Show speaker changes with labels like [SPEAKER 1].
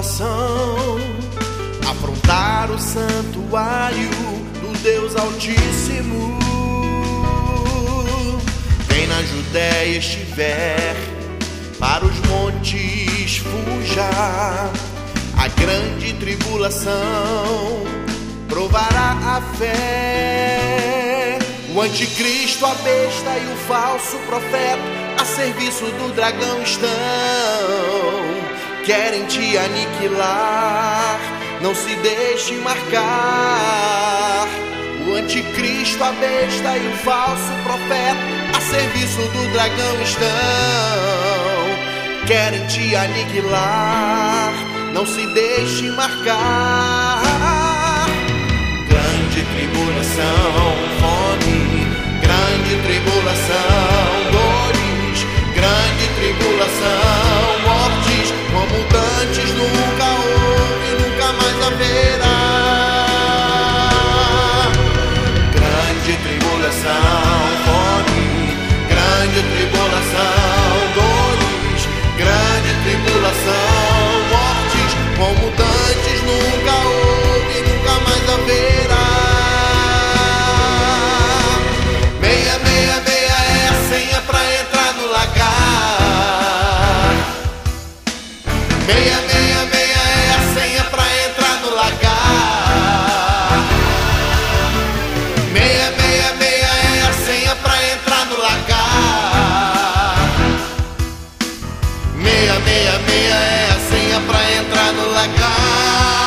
[SPEAKER 1] tribulação, afrontar o santuário do Deus Altíssimo. Quem na Judéia estiver, para os montes fuja. A grande tribulação provará a fé. O anticristo, a besta e o falso profeta a serviço do dragão estão. Querem te aniquilar, não se deixe marcar. O anticristo, a besta e o falso profeta a serviço do dragão estão. Querem te aniquilar, não se deixe marcar. Grande tribulação, fome, grande tribulação, dores, grande tribulação, mortes, como dantes nunca houve e nunca mais haverá. Grande tribulação, fome, grande tribulação, dores, grande tribulação, mortes, como dantes nunca houve e nunca mais haverá. 666 é a senha pra entrar no lagar. 666 é a senha pra entrar no lagar. 666 é a senha pra entrar no lagar. 666 é a senha pra entrar no lagar.